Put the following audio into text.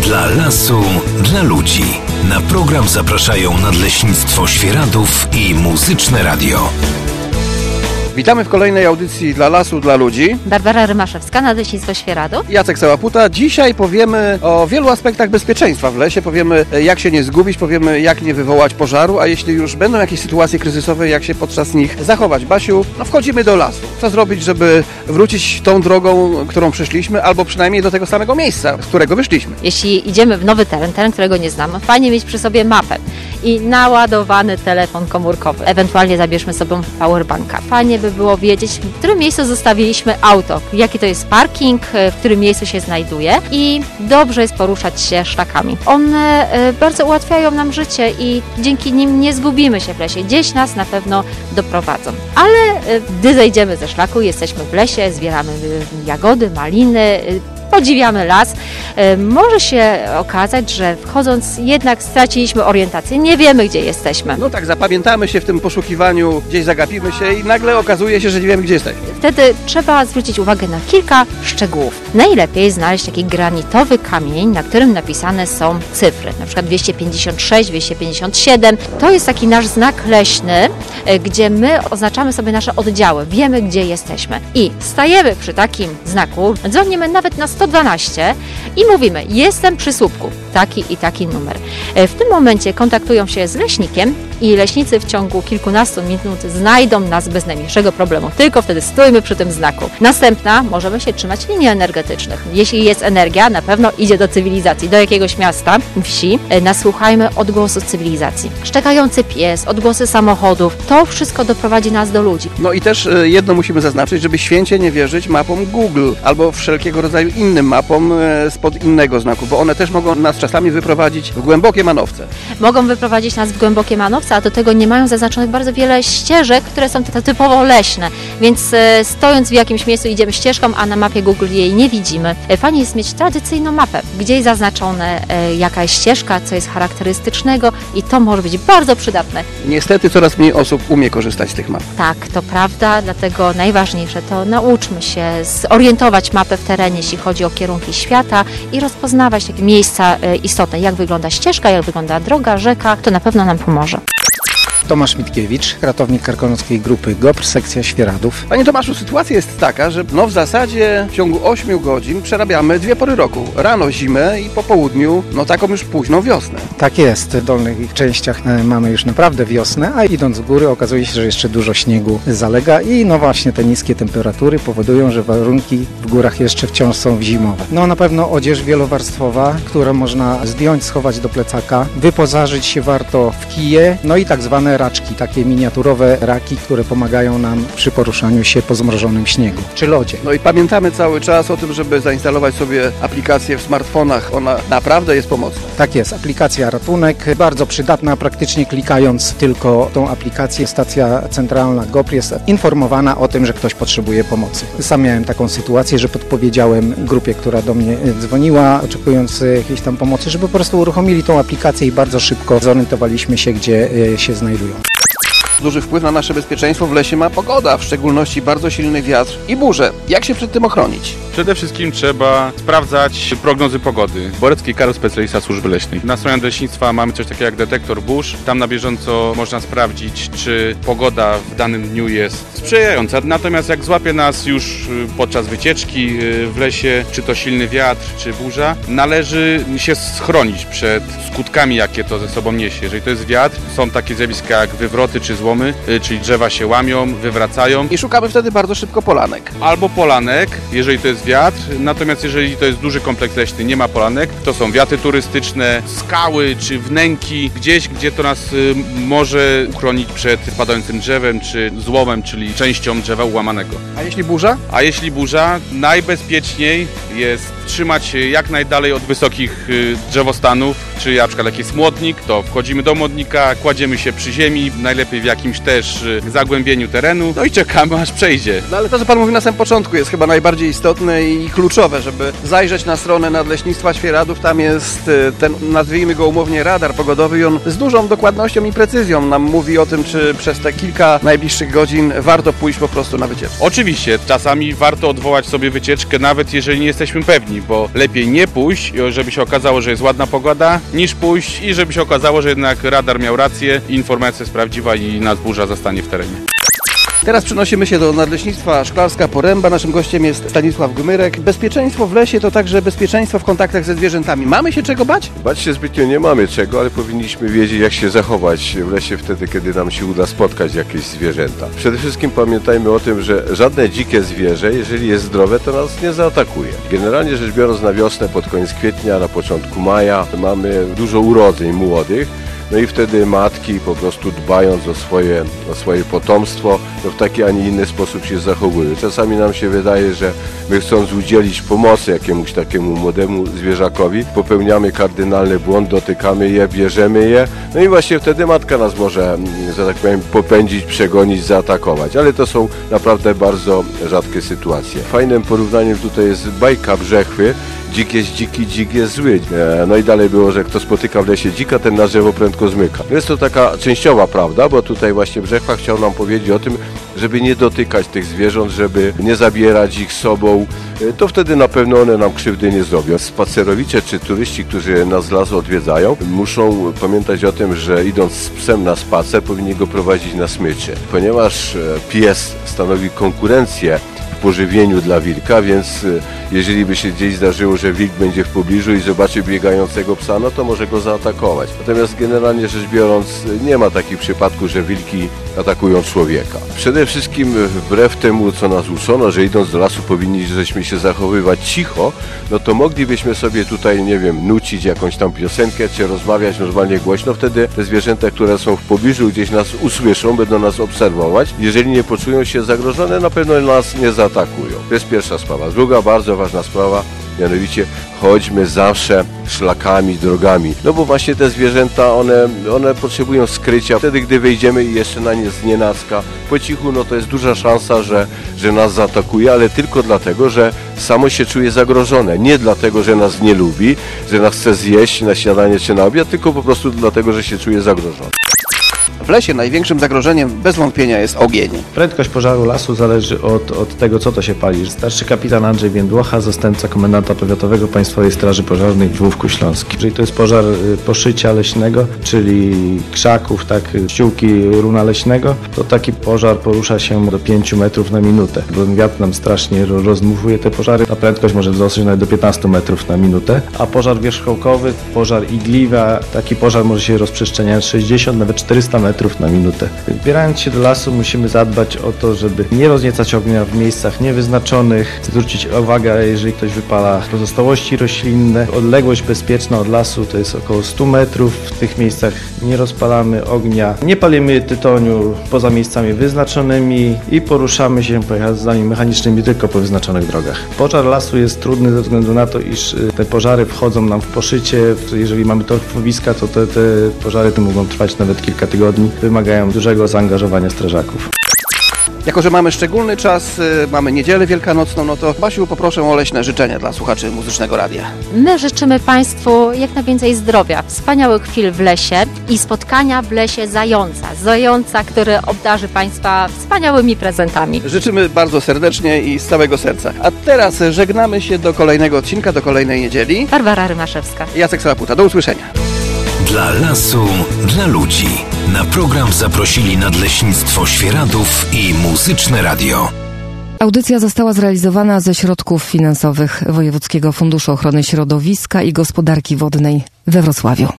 Dla lasu, dla ludzi. Na program zapraszają Nadleśnictwo Świeradów i Muzyczne Radio. Witamy w kolejnej audycji Dla lasu, dla ludzi. Barbara Rymaszewska, Nadleśnictwo Świeradów. Jacek Sałaputa. Dzisiaj powiemy o wielu aspektach bezpieczeństwa w lesie. Powiemy, jak się nie zgubić, powiemy, jak nie wywołać pożaru, a jeśli już będą jakieś sytuacje kryzysowe, jak się podczas nich zachować. Basiu, wchodzimy do lasu. Co zrobić, żeby wrócić tą drogą, którą przyszliśmy, albo przynajmniej do tego samego miejsca, z którego wyszliśmy? Jeśli idziemy w nowy teren, którego nie znamy, fajnie mieć przy sobie mapę i naładowany telefon komórkowy. Ewentualnie zabierzmy sobie powerbanka. Fajnie by było wiedzieć, w którym miejscu zostawiliśmy auto, jaki to jest parking, w którym miejscu się znajduje i dobrze jest poruszać się szlakami. One bardzo ułatwiają nam życie i dzięki nim nie zgubimy się w lesie. Gdzieś nas na pewno doprowadzą. Ale gdy zejdziemy ze szlaku, jesteśmy w lesie, zbieramy jagody, maliny, podziwiamy las, może się okazać, że wchodząc jednak straciliśmy orientację, nie wiemy, gdzie jesteśmy. No tak, zapamiętamy się w tym poszukiwaniu, gdzieś zagapimy się i nagle okazuje się, że nie wiemy, gdzie jesteśmy. Wtedy trzeba zwrócić uwagę na kilka szczegółów. Najlepiej znaleźć taki granitowy kamień, na którym napisane są cyfry, na przykład 256, 257. To jest taki nasz znak leśny, gdzie my oznaczamy sobie nasze oddziały, wiemy, gdzie jesteśmy. I stajemy przy takim znaku, dzwonimy nawet na 112 i mówimy, jestem przy słupku, taki i taki numer. W tym momencie kontaktują się z leśnikiem i leśnicy w ciągu kilkunastu minut znajdą nas bez najmniejszego problemu. Tylko wtedy stójmy przy tym znaku. Następna, możemy się trzymać linii energetycznych. Jeśli jest energia, na pewno idzie do cywilizacji, do jakiegoś miasta, wsi. Nasłuchajmy odgłosu cywilizacji. Szczekający pies, odgłosy samochodów, to wszystko doprowadzi nas do ludzi. No i też jedno musimy zaznaczyć, żeby święcie nie wierzyć mapom Google albo wszelkiego rodzaju innym mapom spod innego znaku, bo one też mogą nas czasami wyprowadzić w głębokie manowce. Mogą wyprowadzić nas w głębokie manowce, a do tego nie mają zaznaczonych bardzo wiele ścieżek, które są typowo leśne, więc stojąc w jakimś miejscu idziemy ścieżką, a na mapie Google jej nie widzimy. Fajnie jest mieć tradycyjną mapę, gdzie jest zaznaczone jaka jest ścieżka, co jest charakterystycznego i to może być bardzo przydatne. Niestety coraz mniej osób umie korzystać z tych map. Tak, to prawda, dlatego najważniejsze to nauczmy się zorientować mapę w terenie, jeśli chodzi o kierunki świata i rozpoznawać takie miejsca istotne, jak wygląda ścieżka, jak wygląda droga, rzeka, to na pewno nam pomoże. Tomasz Mitkiewicz, ratownik Karkonoskiej Grupy GOPR, sekcja Świeradów. Panie Tomaszu, sytuacja jest taka, że w zasadzie w ciągu 8 godzin przerabiamy dwie pory roku. Rano zimę i po południu taką już późną wiosnę. Tak jest, w dolnych częściach mamy już naprawdę wiosnę, a idąc w góry okazuje się, że jeszcze dużo śniegu zalega i właśnie te niskie temperatury powodują, że warunki w górach jeszcze wciąż są zimowe. Na pewno odzież wielowarstwowa, którą można zdjąć, schować do plecaka, wyposażyć się warto w kije, i tak zwane raczki, takie miniaturowe raki, które pomagają nam przy poruszaniu się po zmrożonym śniegu czy lodzie. I pamiętamy cały czas o tym, żeby zainstalować sobie aplikację w smartfonach. Ona naprawdę jest pomocna. Tak jest, aplikacja Ratunek, bardzo przydatna, praktycznie klikając tylko tą aplikację, stacja centralna GOPR jest informowana o tym, że ktoś potrzebuje pomocy. Sam miałem taką sytuację, że podpowiedziałem grupie, która do mnie dzwoniła, oczekując jakiejś tam pomocy, żeby po prostu uruchomili tą aplikację i bardzo szybko zorientowaliśmy się, gdzie się znajdują. Duży wpływ na nasze bezpieczeństwo w lesie ma pogoda, w szczególności bardzo silny wiatr i burze. Jak się przed tym ochronić? Przede wszystkim trzeba sprawdzać prognozy pogody. Borecki Karol, specjalista służby leśnej. Na stronie leśnictwa mamy coś takiego jak detektor burz. Tam na bieżąco można sprawdzić, czy pogoda w danym dniu jest sprzyjająca. Natomiast jak złapie nas już podczas wycieczki w lesie, czy to silny wiatr, czy burza, należy się schronić przed skutkami, jakie to ze sobą niesie. Jeżeli to jest wiatr, są takie zjawiska jak wywroty czy złomy, czyli drzewa się łamią, wywracają. I szukamy wtedy bardzo szybko polanek. Albo polanek, jeżeli to jest wiatr, natomiast jeżeli to jest duży kompleks leśny, nie ma polanek, to są wiaty turystyczne, skały czy wnęki, gdzieś, gdzie to nas może uchronić przed padającym drzewem czy złomem, czyli częścią drzewa ułamanego. A jeśli burza? A jeśli burza, najbezpieczniej jest trzymać się jak najdalej od wysokich drzewostanów, czy na przykład jak jest młotnik, to wchodzimy do młotnika, kładziemy się przy ziemi, najlepiej w jakimś też zagłębieniu terenu, i czekamy aż przejdzie. Ale to, co Pan mówi na samym początku, jest chyba najbardziej istotne i kluczowe, żeby zajrzeć na stronę Nadleśnictwa Świeradów. Tam jest ten, nazwijmy go umownie, radar pogodowy i on z dużą dokładnością i precyzją nam mówi o tym, czy przez te kilka najbliższych godzin warto pójść po prostu na wycieczkę. Oczywiście, czasami warto odwołać sobie wycieczkę, nawet jeżeli nie jesteśmy pewni. leśni, bo lepiej nie pójść, żeby się okazało, że jest ładna pogoda, niż pójść i żeby się okazało, że jednak radar miał rację, informacja jest prawdziwa i nas burza zastanie w terenie. Teraz przenosimy się do Nadleśnictwa Szklarska Poręba. Naszym gościem jest Stanisław Gmyrek. Bezpieczeństwo w lesie to także bezpieczeństwo w kontaktach ze zwierzętami. Mamy się czego bać? Bać się zbytnio nie mamy czego, ale powinniśmy wiedzieć, jak się zachować w lesie wtedy, kiedy nam się uda spotkać jakieś zwierzęta. Przede wszystkim pamiętajmy o tym, że żadne dzikie zwierzę, jeżeli jest zdrowe, to nas nie zaatakuje. Generalnie rzecz biorąc, na wiosnę, pod koniec kwietnia, na początku maja mamy dużo urodzeń młodych. No i wtedy matki po prostu dbając o swoje potomstwo, no w taki, a nie inny sposób się zachowują. Czasami nam się wydaje, że my chcąc udzielić pomocy jakiemuś takiemu młodemu zwierzakowi, popełniamy kardynalny błąd, dotykamy je, bierzemy je, no i właśnie wtedy matka nas może, że tak powiem, popędzić, przegonić, zaatakować. Ale to są naprawdę bardzo rzadkie sytuacje. Fajnym porównaniem tutaj jest bajka Brzechwy. Dzik jest dziki, dzik jest zły. No i dalej było, że kto spotyka w lesie dzika, ten na drzewo prędko zmyka. Jest to taka częściowa prawda, bo tutaj właśnie Brzechwa chciał nam powiedzieć o tym, żeby nie dotykać tych zwierząt, żeby nie zabierać ich sobą. To wtedy na pewno one nam krzywdy nie zrobią. Spacerowicze czy turyści, którzy nas z lasu odwiedzają, muszą pamiętać o tym, że idąc z psem na spacer, powinni go prowadzić na smyczy. Ponieważ pies stanowi konkurencję w pożywieniu dla wilka, więc jeżeli by się gdzieś zdarzyło, że wilk będzie w pobliżu i zobaczy biegającego psa, no to może go zaatakować. Natomiast generalnie rzecz biorąc nie ma takich przypadków, że wilki atakują człowieka. Przede wszystkim wbrew temu, co nas uczono, że idąc do lasu powinniśmy się zachowywać cicho, no to moglibyśmy sobie tutaj, nie wiem, nucić jakąś tam piosenkę, czy rozmawiać normalnie głośno. Wtedy te zwierzęta, które są w pobliżu, gdzieś nas usłyszą, będą nas obserwować. Jeżeli nie poczują się zagrożone, na pewno nas nie zaatakują. To jest pierwsza sprawa. Druga bardzo ważna sprawa, mianowicie chodźmy zawsze szlakami, drogami. No bo właśnie te zwierzęta, one potrzebują skrycia. Wtedy, gdy wejdziemy i jeszcze na nie znienacka po cichu, no to jest duża szansa, że nas zaatakuje, ale tylko dlatego, że samo się czuje zagrożone. Nie dlatego, że nas nie lubi, że nas chce zjeść na śniadanie czy na obiad, tylko po prostu dlatego, że się czuje zagrożone. W lesie największym zagrożeniem bez wątpienia jest ogień. Prędkość pożaru lasu zależy od tego, co to się pali. Starszy kapitan Andrzej Więdłocha, zastępca komendanta powiatowego Państwowej Straży Pożarnej w Żłówku Śląskim. Jeżeli to jest pożar poszycia leśnego, czyli krzaków, ściółki runa leśnego, to taki pożar porusza się do 5 metrów na minutę. Bo wiatr nam strasznie rozdmuchuje te pożary, a prędkość może wzrosnąć nawet do 15 metrów na minutę. A pożar wierzchołkowy, pożar igliwy, taki pożar może się rozprzestrzeniać 60, nawet 400 metrów na minutę. Wybierając się do lasu, musimy zadbać o to, żeby nie rozniecać ognia w miejscach niewyznaczonych, zwrócić uwagę, jeżeli ktoś wypala pozostałości roślinne. Odległość bezpieczna od lasu to jest około 100 metrów. W tych miejscach nie rozpalamy ognia, nie palimy tytoniu poza miejscami wyznaczonymi i poruszamy się pojazdami mechanicznymi tylko po wyznaczonych drogach. Pożar lasu jest trudny ze względu na to, iż te pożary wchodzą nam w poszycie. Jeżeli mamy torfowiska, to te pożary mogą trwać nawet kilka tygodni. Wymagają dużego zaangażowania strażaków. Jako że mamy szczególny czas, mamy niedzielę wielkanocną, no to Basiu, poproszę o leśne życzenia dla słuchaczy Muzycznego Radia. My życzymy Państwu jak najwięcej zdrowia, wspaniałych chwil w lesie i spotkania w lesie zająca, który obdarzy Państwa wspaniałymi prezentami. Życzymy bardzo serdecznie i z całego serca. A teraz żegnamy się do kolejnego odcinka, do kolejnej niedzieli. Barbara Rymaszewska. Jacek Salaputa. Do usłyszenia. Dla lasu, dla ludzi. Na program zaprosili Nadleśnictwo Świeradów i Muzyczne Radio. Audycja została zrealizowana ze środków finansowych Wojewódzkiego Funduszu Ochrony Środowiska i Gospodarki Wodnej we Wrocławiu.